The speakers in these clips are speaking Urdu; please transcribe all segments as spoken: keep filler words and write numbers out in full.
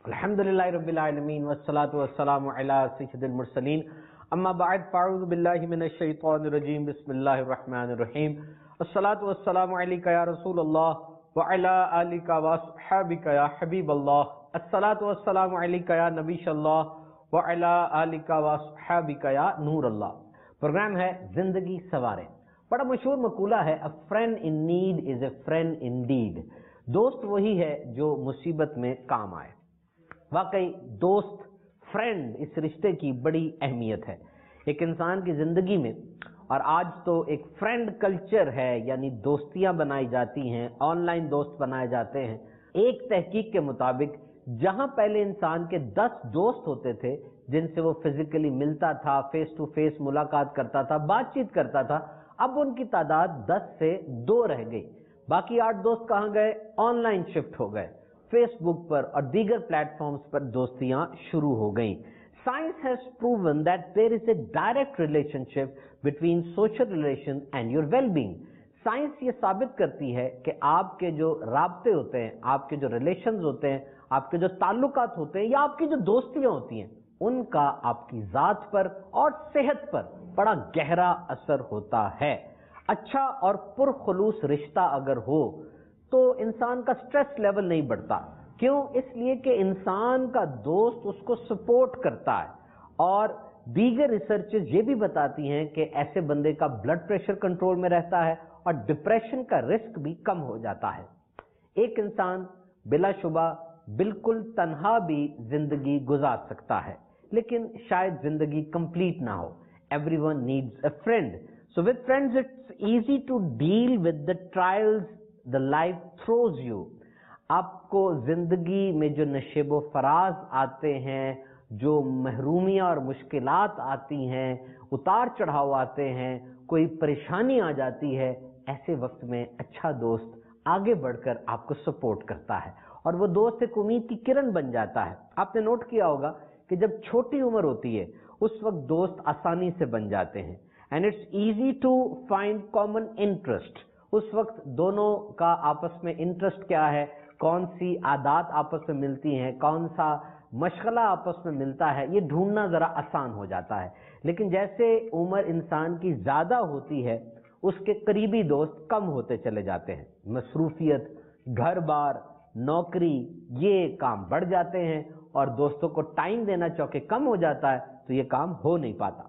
الحمدللہ رب العالمین والصلاة والسلام علی سید المرسلین اما بعد فاعوذ باللہ من الشیطان الرجیم بسم اللہ الرحمن الرحیم الصلاة والسلام علیکہ یا رسول اللہ وعلی آلکہ واصحابکہ یا حبیب اللہ الصلاة والسلام علیکہ یا نبی اللہ وعلی آلکہ واصحابکہ یا نور اللہ۔ پروگرام ہے زندگی سوارے۔ بڑا مشہور مقولہ ہے a friend in need is a friend indeed۔ دوست وہی ہے جو مصیبت میں کام آئے۔ واقعی دوست فرینڈ اس رشتے کی بڑی اہمیت ہے ایک انسان کی زندگی میں، اور آج تو ایک فرینڈ کلچر ہے، یعنی دوستیاں بنائی جاتی ہیں، آن لائن دوست بنائے جاتے ہیں۔ ایک تحقیق کے مطابق جہاں پہلے انسان کے دس دوست ہوتے تھے جن سے وہ فزیکلی ملتا تھا، فیس ٹو فیس ملاقات کرتا تھا، بات چیت کرتا تھا، اب ان کی تعداد دس سے دو رہ گئی۔ باقی آٹھ دوست کہاں گئے؟ آن لائن شفٹ ہو گئے، فیس بک پر اور دیگر پلیٹ فارمز پر دوستیاں شروع ہو گئیں۔ Science has proven that there is a direct relationship between social relation and your well being. Science یہ ثابت کرتی ہے کہ آپ کے جو رابطے ہوتے ہیں، آپ کے جو ریلیشنز ہوتے ہیں، آپ کے جو تعلقات ہوتے ہیں، یا آپ کی جو دوستیاں ہوتی ہیں، ان کا آپ کی ذات پر اور صحت پر بڑا گہرا اثر ہوتا ہے۔ اچھا اور پرخلوص رشتہ اگر ہو تو انسان کا سٹریس لیول نہیں بڑھتا۔ کیوں؟ اس لیے کہ انسان کا دوست اس کو سپورٹ کرتا ہے، اور دیگر ریسرچز یہ بھی بتاتی ہیں کہ ایسے بندے کا بلڈ پریشر کنٹرول میں رہتا ہے اور ڈپریشن کا رسک بھی کم ہو جاتا ہے۔ ایک انسان بلا شبہ بالکل تنہا بھی زندگی گزار سکتا ہے، لیکن شاید زندگی کمپلیٹ نہ ہو۔ Everyone needs a friend. So with friends it's easy to deal with the trials the life throws you۔ آپ کو زندگی میں جو نشیب و فراز آتے ہیں، جو محرومیاں اور مشکلات آتی ہیں، اتار چڑھاؤ آتے ہیں، کوئی پریشانی آ جاتی ہے، ایسے وقت میں اچھا دوست آگے بڑھ کر آپ کو سپورٹ کرتا ہے، اور وہ دوست ایک امید کی کرن بن جاتا ہے۔ آپ نے نوٹ کیا ہوگا کہ جب چھوٹی عمر ہوتی ہے اس وقت دوست آسانی سے بن جاتے ہیں، and it's easy to find common interest۔ اس وقت دونوں کا آپس میں انٹرسٹ کیا ہے، کون سی عادات آپس میں ملتی ہیں، کون سا مشغلہ آپس میں ملتا ہے، یہ ڈھونڈنا ذرا آسان ہو جاتا ہے۔ لیکن جیسے عمر انسان کی زیادہ ہوتی ہے اس کے قریبی دوست کم ہوتے چلے جاتے ہیں۔ مصروفیت، گھر بار، نوکری، یہ کام بڑھ جاتے ہیں، اور دوستوں کو ٹائم دینا چونکہ کم ہو جاتا ہے تو یہ کام ہو نہیں پاتا۔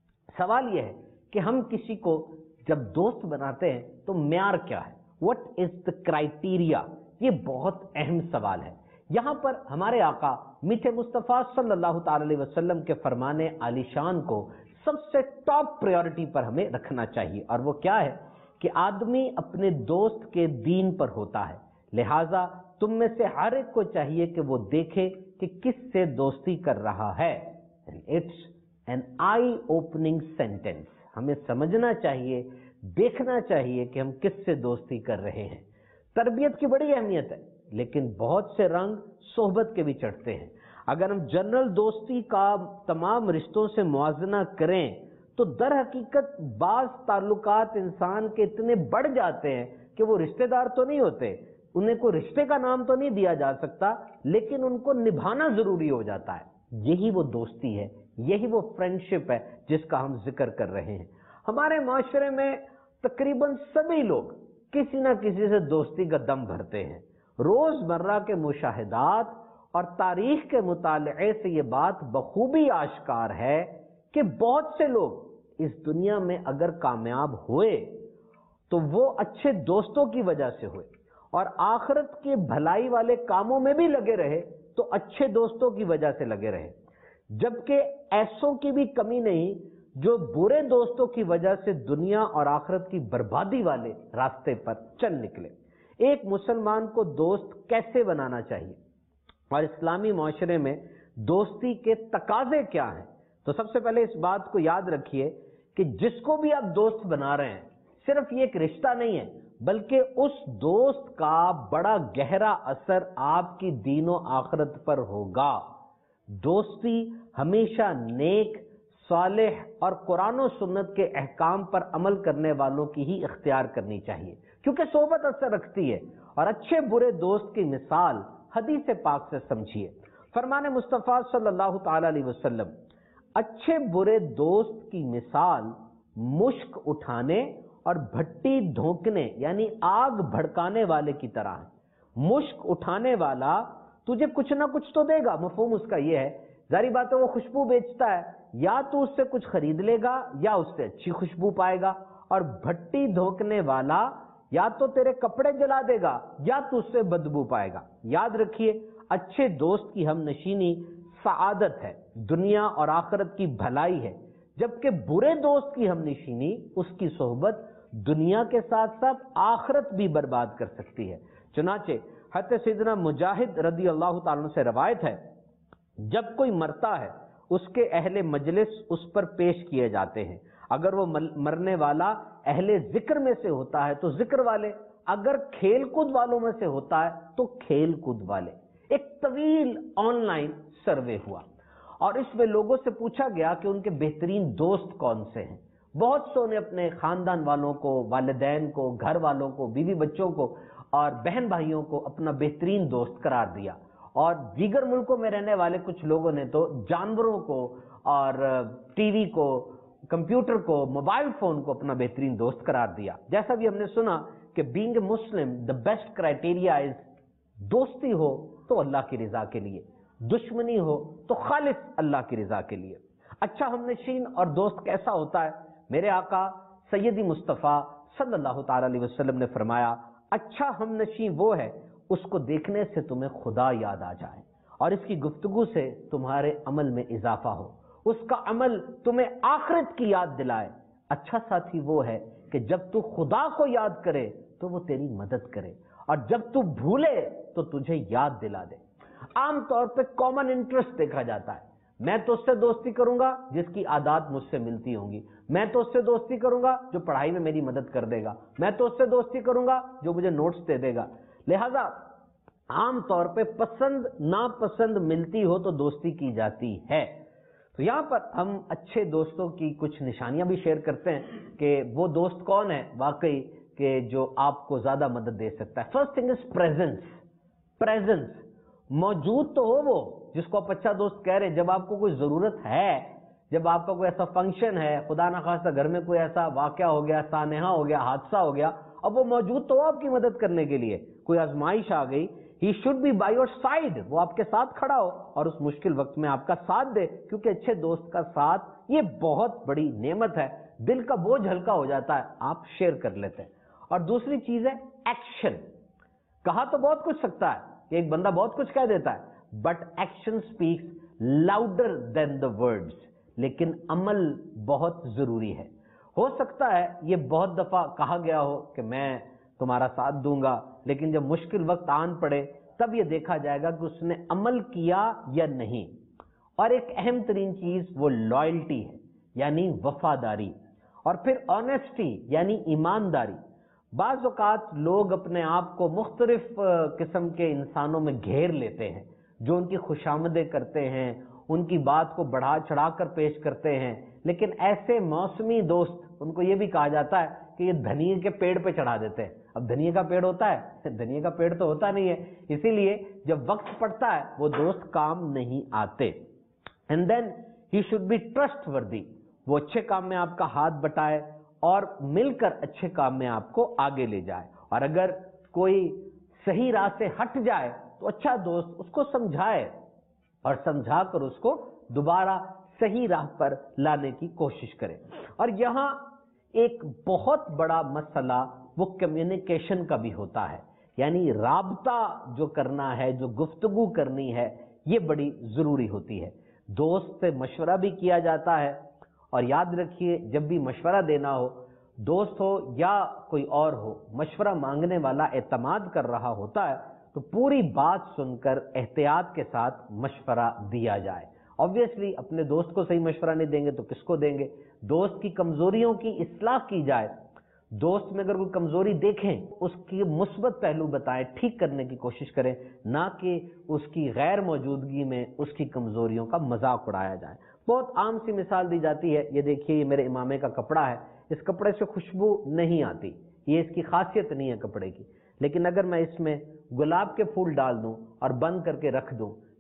سوال یہ ہے کہ ہم کسی کو جب دوست بناتے ہیں تو معیار کیا ہے؟ What is the criteria? یہ بہت اہم سوال ہے۔ یہاں پر ہمارے آقا میٹھے مصطفیٰ صلی اللہ تعالی علیہ وسلم کے فرمان عالی شان کو سب سے ٹاپ پریورٹی پر ہمیں رکھنا چاہیے، اور وہ کیا ہے کہ آدمی اپنے دوست کے دین پر ہوتا ہے، لہٰذا تم میں سے ہر ایک کو چاہیے کہ وہ دیکھے کہ کس سے دوستی کر رہا ہے۔ It's an eye opening sentence. ہمیں سمجھنا چاہیے، دیکھنا چاہیے کہ ہم کس سے دوستی کر رہے ہیں۔ تربیت کی بڑی اہمیت ہے، لیکن بہت سے رنگ صحبت کے بھی چڑھتے ہیں۔ اگر ہم جنرل دوستی کا تمام رشتوں سے موازنہ کریں تو در حقیقت بعض تعلقات انسان کے اتنے بڑھ جاتے ہیں کہ وہ رشتہ دار تو نہیں ہوتے، انہیں کوئی رشتے کا نام تو نہیں دیا جا سکتا، لیکن ان کو نبھانا ضروری ہو جاتا ہے۔ یہی وہ دوستی ہے، یہی وہ فرینڈشپ ہے جس کا ہم ذکر کر رہے ہیں۔ ہمارے معاشرے میں تقریباً سبھی لوگ کسی نہ کسی سے دوستی کا دم بھرتے ہیں۔ روز مرہ کے مشاہدات اور تاریخ کے مطالعے سے یہ بات بخوبی آشکار ہے کہ بہت سے لوگ اس دنیا میں اگر کامیاب ہوئے تو وہ اچھے دوستوں کی وجہ سے ہوئے، اور آخرت کے بھلائی والے کاموں میں بھی لگے رہے تو اچھے دوستوں کی وجہ سے لگے رہے، جبکہ ایسوں کی بھی کمی نہیں جو برے دوستوں کی وجہ سے دنیا اور آخرت کی بربادی والے راستے پر چل نکلے۔ ایک مسلمان کو دوست کیسے بنانا چاہیے، اور اسلامی معاشرے میں دوستی کے تقاضے کیا ہیں؟ تو سب سے پہلے اس بات کو یاد رکھیے کہ جس کو بھی آپ دوست بنا رہے ہیں، صرف یہ ایک رشتہ نہیں ہے، بلکہ اس دوست کا بڑا گہرا اثر آپ کی دین و آخرت پر ہوگا۔ دوستی ہمیشہ نیک، صالح اور قرآن و سنت کے احکام پر عمل کرنے والوں کی ہی اختیار کرنی چاہیے، کیونکہ صحبت اثر رکھتی ہے، اور اچھے برے دوست کی مثال حدیث پاک سے سمجھیے۔ فرمان مصطفیٰ صلی اللہ تعالی علیہ وسلم، اچھے برے دوست کی مثال مشک اٹھانے اور بھٹی دھونکنے یعنی آگ بھڑکانے والے کی طرح ہے۔ مشک اٹھانے والا تجھے کچھ نہ کچھ تو دے گا، مفہوم اس کا یہ ہے، ظاہری بات ہے وہ خوشبو بیچتا ہے، یا تو اس سے کچھ خرید لے گا یا اس سے اچھی خوشبو پائے گا، اور بھٹی دھونکنے والا یا تو تیرے کپڑے جلا دے گا یا تو اس سے بدبو پائے گا۔ یاد رکھیے، اچھے دوست کی ہم نشینی سعادت ہے، دنیا اور آخرت کی بھلائی ہے، جبکہ برے دوست کی ہم نشینی اس کی صحبت دنیا کے ساتھ ساتھ آخرت بھی برباد کر سکتی ہے۔ چنانچہ حضرت سیدنا مجاہد رضی اللہ تعالیٰ عنہ سے روایت ہے، جب کوئی مرتا ہے اس کے اہل مجلس اس پر پیش کیے جاتے ہیں، اگر وہ مرنے والا اہل ذکر میں سے ہوتا ہے تو ذکر والے، اگر کھیل کود والوں میں سے ہوتا ہے تو کھیل کود والے۔ ایک طویل آن لائن سروے ہوا اور اس میں لوگوں سے پوچھا گیا کہ ان کے بہترین دوست کون سے ہیں۔ بہت سو نے اپنے خاندان والوں کو، والدین کو، گھر والوں کو، بیوی بچوں کو اور بہن بھائیوں کو اپنا بہترین دوست قرار دیا، اور دیگر ملکوں میں رہنے والے کچھ لوگوں نے تو جانوروں کو اور ٹی وی کو، کمپیوٹر کو، موبائل فون کو اپنا بہترین دوست قرار دیا۔ جیسا بھی ہم نے سنا کہ being a Muslim the best criteria is, دوستی ہو تو اللہ کی رضا کے لیے، دشمنی ہو تو خالص اللہ کی رضا کے لیے۔ اچھا ہم نشین اور دوست کیسا ہوتا ہے؟ میرے آقا سیدی مصطفیٰ صلی اللہ تعالی علیہ وسلم نے فرمایا، اچھا ہم نشین وہ ہے اس کو دیکھنے سے تمہیں خدا یاد آ جائے اور اس کی گفتگو سے تمہارے عمل میں اضافہ ہو، اس کا عمل تمہیں آخرت کی یاد دلائے۔ اچھا ساتھی وہ ہے کہ جب تو خدا کو یاد کرے تو وہ تیری مدد کرے، اور جب تو بھولے تو تجھے یاد دلا دے۔ عام طور پہ کامن انٹرسٹ دیکھا جاتا ہے، میں تو اس سے دوستی کروں گا جس کی عادات مجھ سے ملتی ہوں گی، میں تو اس سے دوستی کروں گا جو پڑھائی میں میری مدد کر دے گا، میں تو اس سے دوستی کروں گا جو مجھے نوٹس دے دے گا۔ لہذا عام طور پہ پسند ناپسند ملتی ہو تو دوستی کی جاتی ہے۔ تو یہاں پر ہم اچھے دوستوں کی کچھ نشانیاں بھی شیئر کرتے ہیں کہ وہ دوست کون ہے واقعی کہ جو آپ کو زیادہ مدد دے سکتا ہے۔ First thing is presence. Presence, موجود تو ہو وہ جس کو آپ اچھا دوست کہہ رہے ہیں، جب آپ کو کوئی ضرورت ہے، جب آپ کا کوئی ایسا فنکشن ہے، خدا نخواستہ گھر میں کوئی ایسا واقعہ ہو گیا، سانحہ ہو گیا، حادثہ ہو گیا، اب وہ موجود تو ہو آپ کی مدد کرنے کے لیے، کوئی آزمائش آ گئی، he should be by your side, وہ آپ کے ساتھ کھڑا ہو اور اس مشکل وقت میں آپ کا ساتھ دے، کیونکہ اچھے دوست کا ساتھ یہ بہت بڑی نعمت ہے، دل کا بوجھ ہلکا ہو جاتا ہے، آپ شیئر کر لیتے ہیں۔ اور دوسری چیز ہے ایکشن۔ کہا تو بہت کچھ سکتا ہے، کہ ایک بندہ بہت کچھ کہہ دیتا ہے، but action speaks louder than the words, لیکن عمل بہت ضروری ہے۔ ہو سکتا ہے یہ بہت دفعہ کہا گیا ہو کہ میں تمہارا ساتھ دوں گا، لیکن جب مشکل وقت آن پڑے تب یہ دیکھا جائے گا کہ اس نے عمل کیا یا نہیں۔ اور ایک اہم ترین چیز وہ لائلٹی ہے، یعنی وفاداری، اور پھر آنیسٹی یعنی ایمانداری۔ بعض اوقات لوگ اپنے آپ کو مختلف قسم کے انسانوں میں گھیر لیتے ہیں جو ان کی خوشامدیں کرتے ہیں، ان کی بات کو بڑھا چڑھا کر پیش کرتے ہیں، لیکن ایسے موسمی دوست، ان کو یہ بھی کہا جاتا ہے کہ یہ دھنیے کے پیڑ پہ چڑھا دیتے ہیں۔ اب دھنیے کا پیڑ ہوتا ہے؟ دھنیے کا پیڑ تو ہوتا نہیں ہے، اسی لیے جب وقت پڑتا ہے وہ دوست کام نہیں آتے۔ And then he should be trustworthy, وہ اچھے کام میں آپ کا ہاتھ بٹائے اور مل کر اچھے کام میں آپ کو آگے لے جائے، اور اگر کوئی صحیح راہ سے ہٹ جائے تو اچھا دوست اس کو سمجھائے اور سمجھا کر اس کو دوبارہ صحیح راہ پر لانے کی کوشش کرے۔ اور یہاں ایک بہت بڑا مسئلہ وہ کمیونیکیشن کا بھی ہوتا ہے، یعنی رابطہ جو کرنا ہے، جو گفتگو کرنی ہے، یہ بڑی ضروری ہوتی ہے۔ دوست سے مشورہ بھی کیا جاتا ہے، اور یاد رکھیے جب بھی مشورہ دینا ہو، دوست ہو یا کوئی اور ہو، مشورہ مانگنے والا اعتماد کر رہا ہوتا ہے تو پوری بات سن کر احتیاط کے ساتھ مشورہ دیا جائے۔ obviously اپنے دوست کو صحیح مشورہ نہیں دیں گے تو کس کو دیں گے؟ دوست کی کمزوریوں کی اصلاح کی جائے، دوست میں اگر کوئی کمزوری دیکھیں اس کی مثبت پہلو بتائیں، ٹھیک کرنے کی کوشش کریں، نہ کہ اس کی غیر موجودگی میں اس کی کمزوریوں کا مذاق اڑایا جائے۔ بہت عام سی مثال دی جاتی ہے، یہ دیکھیے یہ میرے امامے کا کپڑا ہے، اس کپڑے سے خوشبو نہیں آتی، یہ اس کی خاصیت نہیں ہے کپڑے کی، لیکن اگر میں اس میں گلاب کے پھول ڈال دوں اور بند کر کے رکھ دوں،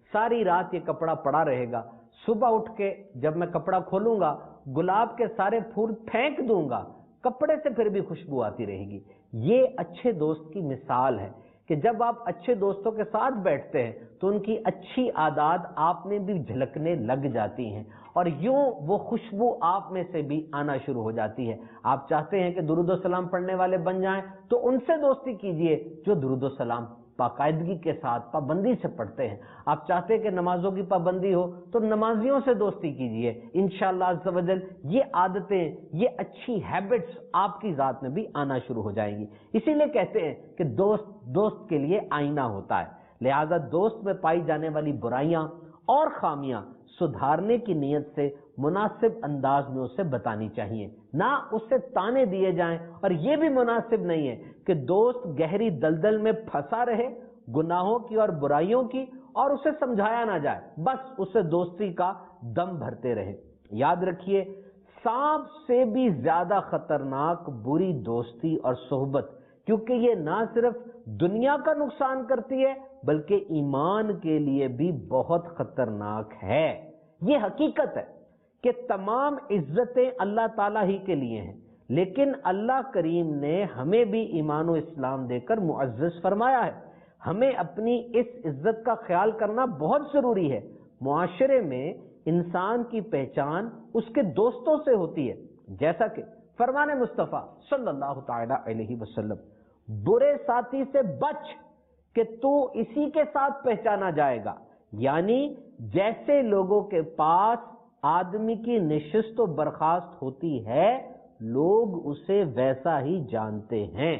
सारी रात ये कपड़ा पड़ा रहेगा, सुबह उठ के जब मैं कपड़ा खोलूंगा गुलाब के सारे फूल फेंक दूंगा, कपड़े से फिर भी खुशबू आती रहेगी। ये अच्छे दोस्त की मिसाल है कि जब आप अच्छे दोस्तों के साथ बैठते हैं तो उनकी अच्छी आदत आप में भी झलकने लग जाती हैं और यूं वो खुशबू आप में से भी आना शुरू हो जाती है। आप चाहते हैं कि दुरूद और सलाम पढ़ने वाले बन जाएं तो उनसे दोस्ती कीजिए जो दुरूद और सलाम बाकायदगी के साथ पाबंदी से पढ़ते हैं। आप चाहते हैं कि नमाजों की पाबंदी हो तो नमाजियों से दोस्ती कीजिए। इंशाअल्लाह अज़्ज़ व जल ये आदतें, ये अच्छी हैबिट्स आपकी ज़ात में भी आना शुरू हो जाएंगी। इसीलिए कहते हैं कि दोस्त दोस्त के लिए आईना होता है। लिहाजा दोस्त में पाई जाने वाली बुराइयां और खामियां सुधारने की नीयत से मुनासिब अंदाज में उसे बतानी चाहिए, ना उससे ताने दिए जाएं। और यह भी मुनासिब नहीं है कि दोस्त गहरी दलदल में फंसा रहे गुनाहों की और बुराइयों की और उसे समझाया ना जाए, बस उसे दोस्ती का दम भरते रहे। याद रखिए, सांप से भी ज्यादा खतरनाक बुरी दोस्ती और सोहबत, क्योंकि ये ना सिर्फ दुनिया का नुकसान करती है बल्कि ईमान के लिए भी बहुत खतरनाक है। ये हकीकत है कि तमाम इज्जतें अल्लाह ताला ही के लिए हैं, लेकिन अल्लाह करीम ने हमें भी ईमान और इस्लाम देकर मुअज़्ज़ज़ फरमाया है। हमें अपनी इस इज्जत का ख्याल करना बहुत जरूरी है। मुआशरे में इंसान की पहचान उसके दोस्तों से होती है, जैसा कि फरमाने मुस्तफ़ा सल्लल्लाहु तआला अलैहि वसल्लम, बुरे साथी से बच कि तू इसी के साथ पहचाना जाएगा। यानी जैसे लोगों के पास आदमी की नशिस्त व बर्खास्त होती है, लोग उसे वैसा ही जानते हैं।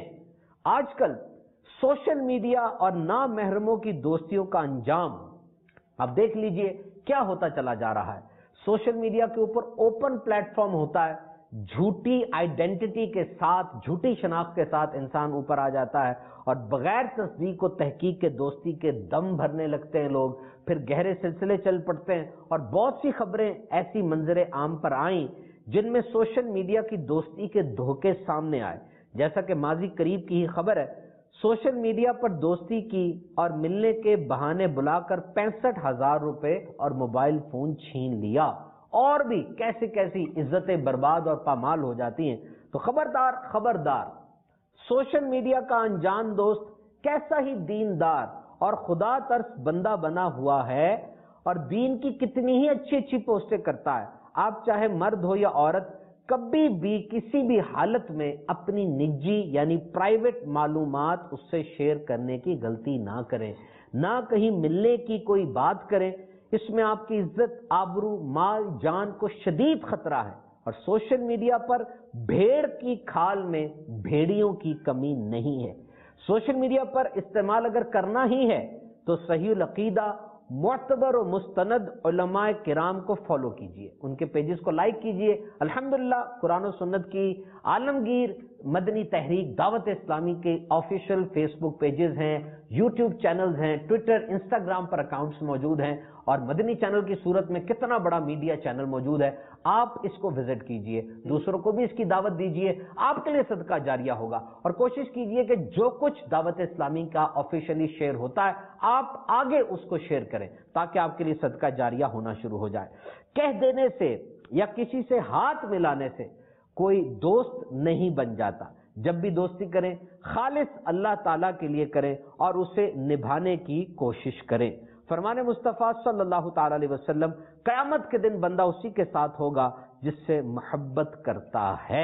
आजकल सोशल मीडिया और नामहरमों की दोस्तियों का अंजाम आप देख लीजिए क्या होता चला जा रहा है। सोशल मीडिया के ऊपर ओपन प्लेटफॉर्म होता है, झूठी आइडेंटिटी के साथ, झूठी शनाख्त के साथ इंसान ऊपर आ जाता है और बगैर तस्दीक और तहकीक के दोस्ती के दम भरने लगते हैं लोग। फिर गहरे सिलसिले चल पड़ते हैं और बहुत सी खबरें ऐसी मंजरे आम पर आई जिनमें सोशल मीडिया की दोस्ती के धोखे सामने आए। जैसा कि माजी करीब की ही खबर है, सोशल मीडिया पर दोस्ती की और मिलने के बहाने बुलाकर पैंसठ हजार रुपए और मोबाइल फोन छीन लिया, और भी कैसे कैसी इज्जतें बर्बाद और पामाल हो जाती हैं। तो खबरदार खबरदार, सोशल मीडिया का अनजान दोस्त कैसा ही दीनदार और खुदा तरस बंदा बना हुआ है और दीन की कितनी ही अच्छी अच्छी पोस्टें करता है। आप चाहे मर्द हो या औरत, कभी भी किसी भी हालत में अपनी निजी यानी प्राइवेट मालूमात उससे शेयर करने की गलती ना करें, ना कहीं मिलने की कोई बात करें। इसमें आपकी इज्जत, आबरू, माल, जान को शदीद खतरा है। और सोशल मीडिया पर भेड़ की खाल में भेड़ियों की कमी नहीं है। सोशल मीडिया पर इस्तेमाल अगर करना ही है तो सही अकीदा, मुअतबर और मुस्तनद उलमाए किराम को फॉलो कीजिए, उनके पेजेस को लाइक कीजिए। अल्हम्दुलिल्लाह कुरान और सुन्नत की आलमगीर मदनी तहरीक दावत इस्लामी के ऑफिशियल फेसबुक पेजेस हैं, यूट्यूब चैनल्स हैं, ट्विटर, इंस्टाग्राम पर अकाउंट्स मौजूद हैं और मदनी चैनल की सूरत में कितना बड़ा मीडिया चैनल मौजूद है। आप इसको विजिट कीजिए, दूसरों को भी इसकी दावत दीजिए, आपके लिए सदका जारिया होगा। और कोशिश कीजिए कि जो कुछ दावत इस्लामी का ऑफिशियली शेयर होता है आप आगे उसको शेयर करें ताकि आपके लिए सदका जारिया होना शुरू हो जाए। कह देने से या किसी से हाथ मिलाने से कोई दोस्त नहीं बन जाता। जब भी दोस्ती करें खालिस अल्लाह ताला के लिए करें और उसे निभाने की कोशिश करें। फरमाने मुस्तफ़ा सल्लल्लाहु ताला अलैहि वसल्लम, क़यामत के दिन बंदा उसी के साथ होगा जिससे मोहब्बत करता है।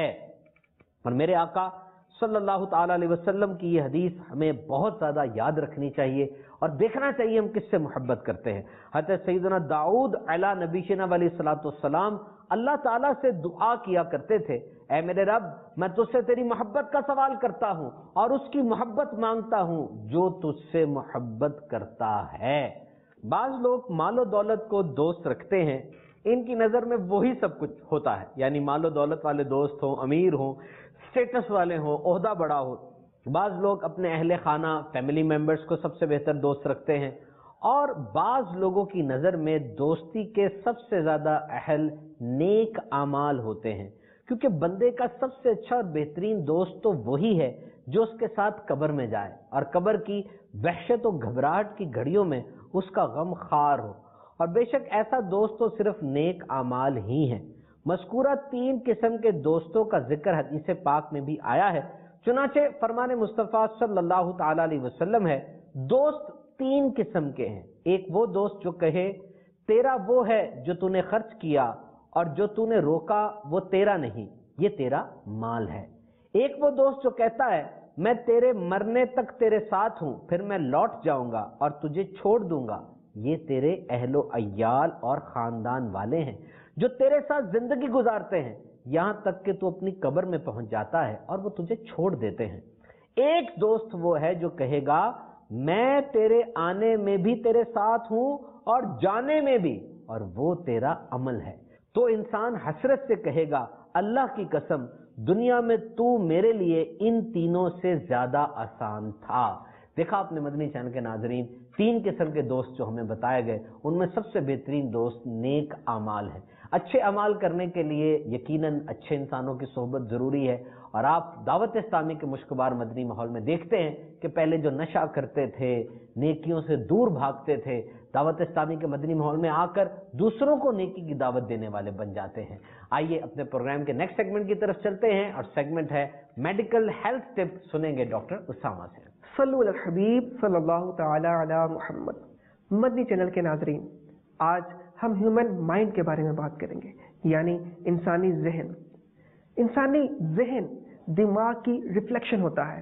और मेरे आका सल्लल्लाहु ताला अलैहि वसल्लम की ये हदीस हमें बहुत ज्यादा याद रखनी चाहिए और देखना चाहिए हम किससे मोहब्बत करते हैं। हज़रत सैयदना दाऊद अला नबीना अलैहिस्सलातु वस्सलाम अल्लाह ताला से दुआ किया करते थे, ऐ मेरे रब, मैं तुझसे तेरी मोहब्बत का सवाल करता हूं और उसकी मोहब्बत मांगता हूं जो तुझसे मोहब्बत करता है। बाज लोग मालो दौलत को दोस्त रखते हैं, इनकी नजर में वही सब कुछ होता है, यानी मालो दौलत वाले दोस्त हों, अमीर हों, स्टेटस वाले हों, ओहदा बड़ा हो। बाज लोग अपने अहले खाना, फैमिली मेंबर्स को सबसे बेहतर दोस्त रखते हैं और बाज लोगों की नजर में दोस्ती के सबसे ज्यादा अहल नेक आमाल होते हैं, क्योंकि बंदे का सबसे अच्छा और बेहतरीन दोस्त तो वही है जो उसके साथ कब्र में जाए और कब्र की वहशत और घबराहट की घड़ियों में اس کا غم خار ہو، اور بے شک ایسا دوست تو صرف نیک اعمال ہی ہیں۔ مذکورہ تین قسم کے دوستوں کا ذکر حدیث پاک میں بھی آیا ہے، چنانچہ فرمان مصطفیٰ صلی اللہ تعالی علیہ وسلم ہے، دوست تین قسم کے ہیں۔ ایک وہ دوست جو کہے تیرا وہ ہے جو تو نے خرچ کیا اور جو تو نے روکا وہ تیرا نہیں، یہ تیرا مال ہے۔ ایک وہ دوست جو کہتا ہے میں تیرے مرنے تک تیرے ساتھ ہوں، پھر میں لوٹ جاؤں گا اور تجھے چھوڑ دوں گا، یہ تیرے اہل و عیال اور خاندان والے ہیں جو تیرے ساتھ زندگی گزارتے ہیں یہاں تک کہ تو اپنی قبر میں پہنچ جاتا ہے اور وہ تجھے چھوڑ دیتے ہیں۔ ایک دوست وہ ہے جو کہے گا میں تیرے آنے میں بھی تیرے ساتھ ہوں اور جانے میں بھی، اور وہ تیرا عمل ہے۔ تو انسان حسرت سے کہے گا اللہ کی قسم دنیا میں تو میرے لیے ان تینوں سے زیادہ آسان تھا۔ دیکھا آپ نے مدنی چینل کے ناظرین، تین قسم کے دوست جو ہمیں بتائے گئے ان میں سب سے بہترین دوست نیک اعمال ہے۔ اچھے اعمال کرنے کے لیے یقیناً اچھے انسانوں کی صحبت ضروری ہے، اور آپ دعوت اسلامی کے مشکبار مدنی ماحول میں دیکھتے ہیں کہ پہلے جو نشہ کرتے تھے، نیکیوں سے دور بھاگتے تھے، دعوت اسلامی کے مدنی ماحول میں آ کر دوسروں کو نیکی کی دعوت دینے والے بن جاتے ہیں۔ آئیے اپنے پروگرام کے نیکسٹ سیگمنٹ کی طرف چلتے ہیں، اور سیگمنٹ ہے میڈیکل ہیلتھ ٹپ، سنیں گے ڈاکٹر اسامہ سے۔ صلو علی الحبیب صلی اللہ تعالی علی محمد۔ مدنی چینل کے ناظرین، آج ہم ہیومن مائنڈ کے بارے میں بات کریں گے، یعنی انسانی ذہن۔ انسانی ذہن دماغ کی ریفلیکشن ہوتا ہے،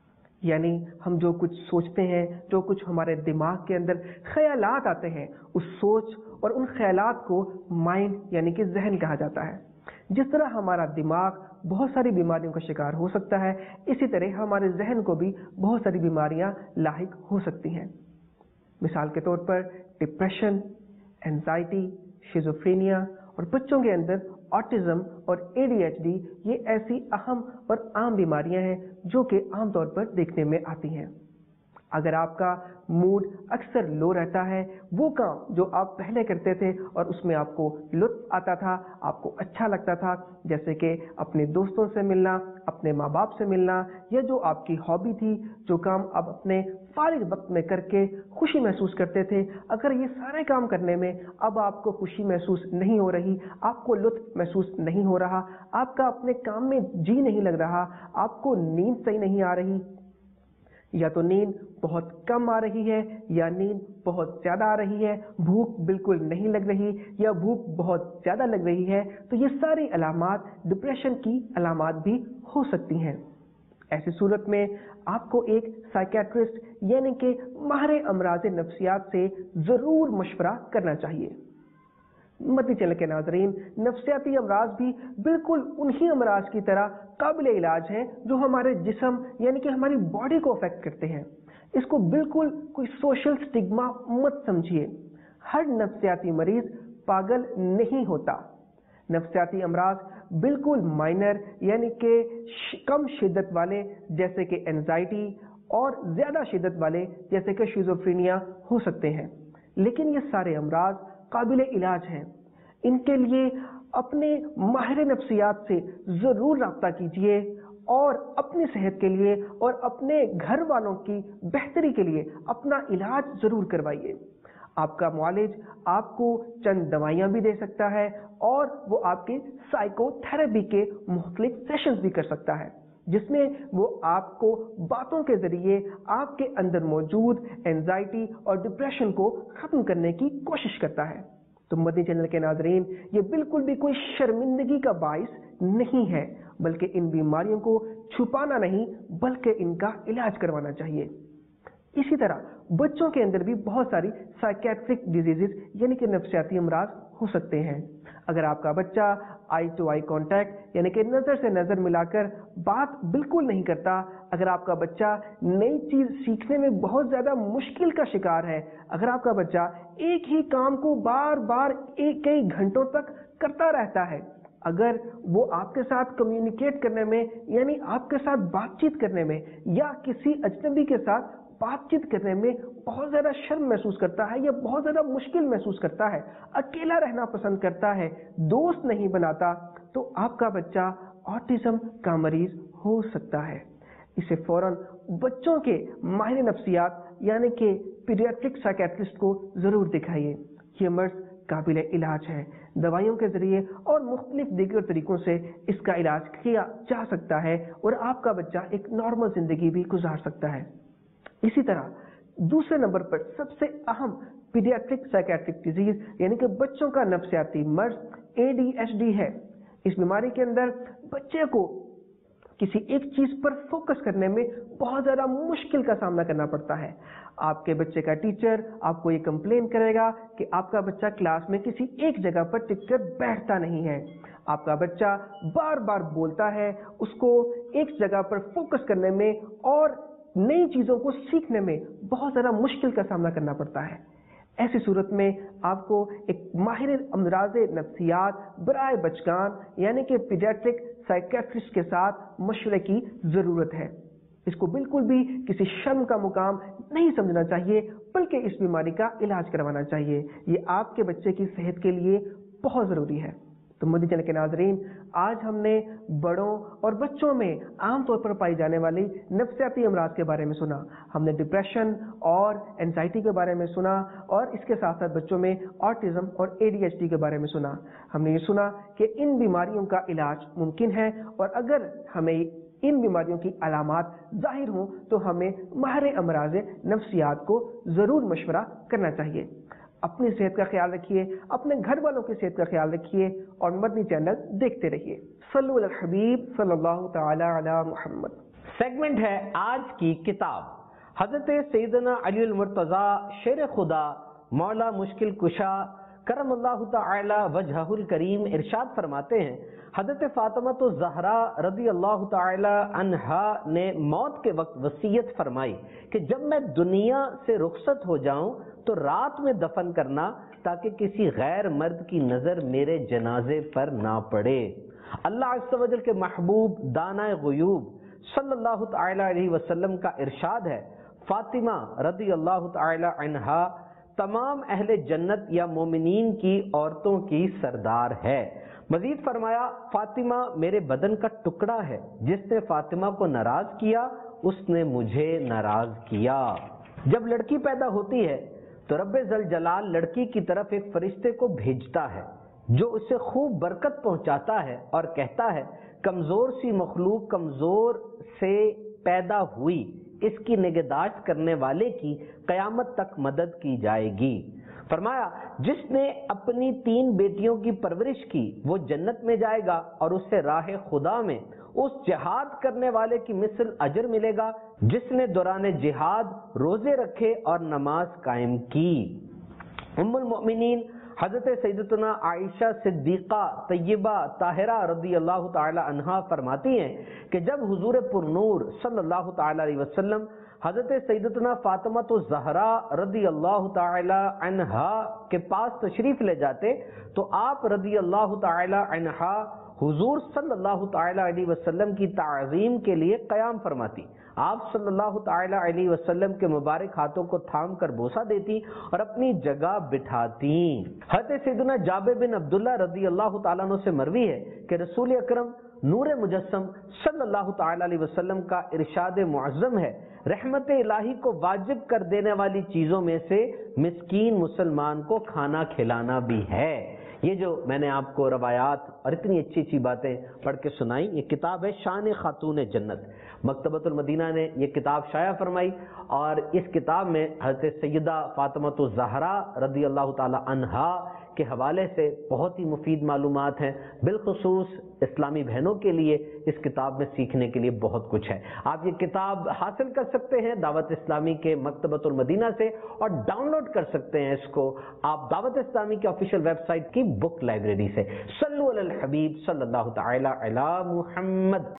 یعنی ہم جو کچھ سوچتے ہیں، جو کچھ ہمارے دماغ کے اندر خیالات آتے ہیں، اس سوچ اور ان خیالات کو مائنڈ یعنی کہ ذہن کہا جاتا ہے۔ جس طرح ہمارا دماغ بہت ساری بیماریوں کا شکار ہو سکتا ہے، اسی طرح ہمارے ذہن کو بھی بہت ساری بیماریاں لاحق ہو سکتی ہیں۔ مثال کے طور پر ڈپریشن، اینزائٹی، شیزوفرینیا، اور بچوں کے اندر آٹزم اور اے ڈی ایچ ڈی، یہ ایسی اہم اور عام بیماریاں ہیں جو کہ عام طور پر دیکھنے میں آتی ہیں۔ اگر آپ کا موڈ اکثر لو رہتا ہے، وہ کام جو آپ پہلے کرتے تھے اور اس میں آپ کو لطف آتا تھا، آپ کو اچھا لگتا تھا، جیسے کہ اپنے دوستوں سے ملنا، اپنے ماں باپ سے ملنا، یا جو آپ کی ہابی تھی، جو کام آپ اپنے فارغ وقت میں کر کے خوشی محسوس کرتے تھے، اگر یہ سارے کام کرنے میں اب آپ کو خوشی محسوس نہیں ہو رہی، آپ کو لطف محسوس نہیں ہو رہا، آپ کا اپنے کام میں جی نہیں لگ رہا، آپ کو نیند صحیح نہیں آ رہی، یا تو نیند بہت کم آ رہی ہے یا نیند بہت زیادہ آ رہی ہے، بھوک بالکل نہیں لگ رہی یا بھوک بہت زیادہ لگ رہی ہے، تو یہ ساری علامات ڈپریشن کی علامات بھی ہو سکتی ہیں۔ ایسی صورت میں آپ کو ایک سائیکیٹرسٹ یعنی کہ ماہر امراض نفسیات سے ضرور مشورہ کرنا چاہیے۔ مدنی چینل کے ناظرین، نفسیاتی امراض بھی بالکل انہی امراض کی طرح قابل علاج ہیں جو ہمارے جسم یعنی کہ ہماری باڈی کو افیکٹ کرتے ہیں۔ اس کو بالکل کوئی سوشل سٹگما مت سمجھیے۔ ہر نفسیاتی مریض پاگل نہیں ہوتا۔ نفسیاتی امراض بالکل مائنر یعنی کہ کم شدت والے جیسے کہ اینزائٹی، اور زیادہ شدت والے جیسے کہ شیزوفرینیا ہو سکتے ہیں، لیکن یہ سارے امراض قابل علاج ہیں۔ ان کے لیے اپنے ماہر نفسیات سے ضرور رابطہ کیجیے، اور اپنی صحت کے لیے اور اپنے گھر والوں کی بہتری کے لیے اپنا علاج ضرور کروائیے۔ آپ کا معالج آپ کو چند دوائیاں بھی دے سکتا ہے، اور وہ آپ کے سائیکو تھراپی کے مختلف سیشنز بھی کر سکتا ہے، جس میں وہ آپ کو باتوں کے ذریعے آپ کے اندر موجود اینزائٹی اور ڈپریشن کو ختم کرنے کی کوشش کرتا ہے۔ تو مدنی چینل کے ناظرین، یہ بالکل بھی کوئی شرمندگی کا باعث نہیں ہے، بلکہ ان بیماریوں کو چھپانا نہیں بلکہ ان کا علاج کروانا چاہیے۔ اسی طرح بچوں کے اندر بھی بہت ساری سائیکیٹرک ڈیزیزز یعنی کہ نفسیاتی امراض ہو سکتے ہیں۔ اگر آپ کا بچہ آئی ٹو آئی کانٹیکٹ یعنی کہ نظر سے نظر ملا کر بات بالکل نہیں کرتا، اگر آپ کا بچہ نئی چیز سیکھنے میں بہت زیادہ مشکل کا شکار ہے، اگر آپ کا بچہ ایک ہی کام کو بار بار ایک کئی گھنٹوں تک کرتا رہتا ہے، اگر وہ آپ کے ساتھ کمیونیکیٹ کرنے میں یعنی آپ کے ساتھ بات چیت کرنے میں یا کسی اجنبی کے ساتھ بات چیت کرنے میں بہت زیادہ شرم محسوس کرتا ہے یا بہت زیادہ مشکل محسوس کرتا ہے، اکیلا رہنا پسند کرتا ہے، دوست نہیں بناتا، تو آپ کا بچہ آٹزم کا مریض ہو سکتا ہے۔ اسے فوراً بچوں کے ماہر نفسیات یعنی کہ पीडियाट्रिक साइकेट्रिस्ट को ज़रूर दिखाइए। ये मर्ज काबिल इलाज है। दवाइयों के ज़रिए और मुख्तलिफ दीगर तरीक़ों से इसका इलाज किया जा सकता है और आपका बच्चा एक नॉर्मल ज़िंदगी भी गुजार सकता है। इसी तरह दूसरे नंबर पर सबसे अहम पीडियाट्रिक साइकेट्रिक डिजीज़ यानी कि बच्चों का नफ्सियाती मर्ज ए डी एच डी है। इस बीमारी के अंदर बच्चे को किसी एक चीज़ पर फोकस करने में बहुत ज़्यादा मुश्किल का सामना करना पड़ता है। आपके बच्चे का टीचर आपको ये कंप्लेन करेगा कि आपका बच्चा क्लास में किसी एक जगह पर टिककर बैठता नहीं है। आपका बच्चा बार बार बोलता है, उसको एक जगह पर फोकस करने में और नई चीज़ों को सीखने में बहुत ज़्यादा मुश्किल का सामना करना पड़ता है। ऐसी सूरत में आपको एक माहिर अमराज नफ्सियात बराए बचकान यानी कि पीडियाट्रिक साइकेट्रिस्ट के साथ मशवरे की ज़रूरत है। इसको बिल्कुल भी किसी शर्म का मुकाम नहीं समझना चाहिए, बल्कि इस बीमारी का इलाज करवाना चाहिए। ये आपके बच्चे की सेहत के लिए बहुत ज़रूरी है। तो मदनी चैनल के नाज़रीन, आज हमने बड़ों और बच्चों में आम तौर पर पाई जाने वाली नफ्सियाती अमराज के बारे में सुना। हमने डिप्रेशन और एंजाइटी के बारे में सुना और इसके साथ साथ बच्चों में ऑटिज्म और ए डी एच डी के बारे में सुना। हमने ये सुना कि इन बीमारियों का इलाज मुमकिन है और अगर हमें इन बीमारियों की अलामात जाहिर हों तो हमें माहिर अमराज नफ्सियात को ज़रूर मशवरा करना चाहिए। अपनी सेहत का ख्याल रखिए, अपने घर वालों की सेहत का ख्याल रखिए और मदनी चैनल देखते रहिए। सल्लु अला हबीब सल्लल्लाहु तआला अला मुहम्मद। सेगमेंट है आज की किताब। हजरत सैयदना अली अल मुर्तज़ा शेर खुदा मौला मुश्किल कुशा करमल्लाहु तआला वजहुल करीम इरशाद फरमाते हैं, हजरत फातिमा तो ज़हरा रदी अल्लाह तआला अन्हा ने मौत के वक्त वसीयत फरमाई कि जब मैं दुनिया से रुखसत हो जाऊं तो रात में दफन करना ताकि किसी गैर मर्द की नज़र मेरे जनाजे पर ना पड़े। अल्लाह अज़्ज़ व जल के महबूब दानाए गुयूब सल्लल्लाहु तआला अलैहि वसल्लम का इरशाद है, फातिमा रदी अल्लाह तआला अन्हा तमाम अहले जन्नत या मोमिनीन की औरतों की सरदार है। मजीद फरमाया, फातिमा मेरे बदन का टुकड़ा है, जिसने फातिमा को नाराज किया उसने मुझे नाराज किया। जब लड़की पैदा होती है तो रब्बे जल जलाल लड़की की तरफ एक फरिश्ते को भेजता है जो उसे खूब बरकत पहुंचाता है और कहता है, कमजोर सी मखलूक कमजोर से पैदा हुई, इसकी निगहदाश्त करने वाले की कयामत तक मदद की जाएगी। फरमाया, जिसने अपनी तीन बेटियों की परवरिश की वो जन्नत में जाएगा और उसे राह खुदा में उस जिहाद करने वाले की मिसल अजर मिलेगा जिसने दौरान जिहाद रोजे रखे और नमाज कायम की। उम्मुल मोमिनीन हजरत सैयदतुना आयशा सिद्दीक़ा तय्यबा ताहिरा रदी अल्लाह तआला अन्हा फरमाती हैं कि जब हुजूर पुरनूर सल्लल्लाहु तआला अलैहि वसल्लम हजरत सैयदतुना फातिमा तो ज़हरा रदी अल्लाह तआला अन्हा के पास तशरीफ ले जाते तो आप रदी अल्लाह तआला अन्हा हुजूर सल्लल्लाहु तआला अलैहि वसल्लम की ताज़ीम के लिए क़याम फरमाती। आप सल्लल्लाहु तआला अलैहि वसल्लम के मुबारक हाथों को थाम कर बोसा देती और अपनी जगह बिठाती। हज़रत सैयदना जाबिर बिन अब्दुल्लाह रदी अल्लाह तआला अन्हु से मरवी है कि रसूल अकरम नूर मुजस्सम सल्लल्लाहु तआला अलैहि वसल्लम का इरशाद मुअज़्ज़म है, रहमत इलाही को वाजिब कर देने वाली चीज़ों में से मिस्कीन मुसलमान को खाना खिलाना भी है। ये जो मैंने आपको रवायात और इतनी अच्छी अच्छी बातें पढ़ के सुनाई, ये किताब है शान खातून जन्नत। मकतबतुल मदीना ने ये किताब शाया फरमाई और इस किताब में हज़रत सैयदा फातिमा तो ज़हरा रदी अल्लाह ताला अन्हा के हवाले से बहुत ही मुफीद मालूमात हैं। बिलखुसूस इस्लामी बहनों के लिए इस किताब में सीखने के लिए बहुत कुछ है। आप ये किताब हासिल कर सकते हैं दावत इस्लामी के मकतबतुल मदीना से और डाउनलोड कर सकते हैं इसको आप दावत इस्लामी के ऑफिशियल वेबसाइट की बुक लाइब्रेरी से। सल्लु अलल हबीब सल्लल्लाहु तआला अला मुहम्मद।